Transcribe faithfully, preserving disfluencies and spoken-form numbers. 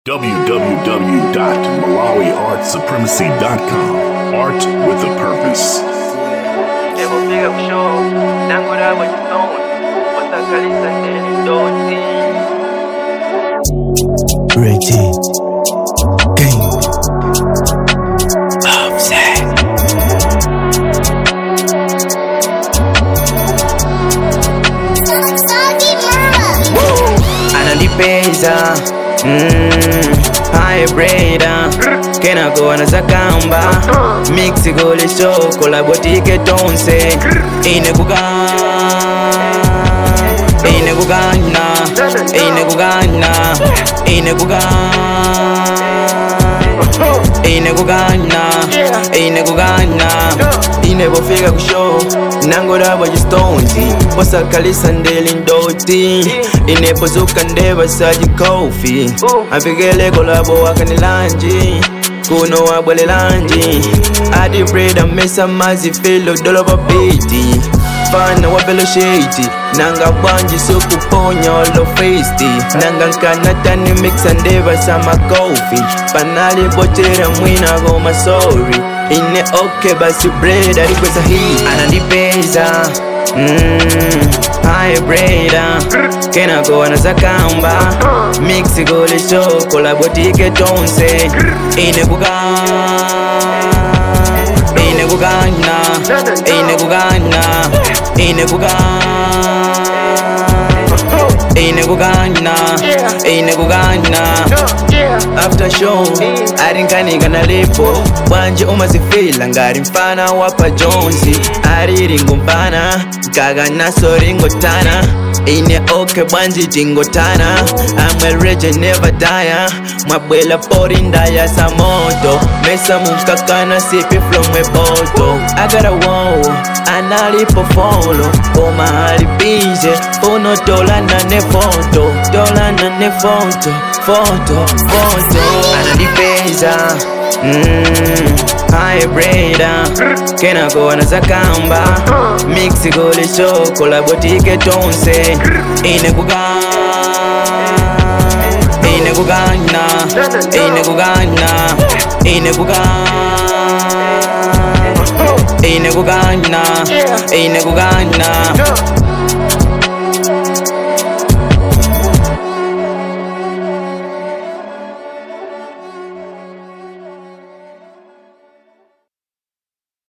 w w w dot malawi art supremacy dot com. Art with a purpose. Reggie Game Offset. Ananipeza Mmm, hybrid Kena go na zakamba Mix gole show Kolabotike tonse Ine kuga Ine kugana Ine kugana Ine kuga Ine kugana Ine kugana Ine bofika kushow Nangora wa jistonzi Wasa kalisa ndeli ndoti Ine pozuka ndeva saji kofi Afigele kolabo wakani lanji Kuno wabwele lanji Adi breda mesa mazi filo dolo babiti Fana wabelo shady Nanga banji suku ponya olo feisty Nanga nkanata ni mixa ndeva sama kofi Panali bochera mwina goma sorry Ine okay basi breda rikweza hii Ananipeza Mmm, hybrid Kena go na zakamba Mix gole show Kolabotike tonse Ine kuga Ine kugana Ine kugana Ine kuga Ine kugana Ine kugana After show Arinkaniga na lipo Wanje umazifila ngari mfana wapa Jonzi Ariringo mpana Kaga naso ringo tana Ine oke banji jingo tana I'm a rege never die Mabwela pori ndaya sa moto Mesa mukakana sipi from a boto I got a wow Analipo follow O mahali pije Uno dola na ne foto Dola na ne foto Foto, foto Ananipeza Mmm, hybrid Kena go na zakamba Mix gole show Kolabotike tonse Ine kuga Ine kugana Ine kugana Ine kuga Ine kugana Ine kugana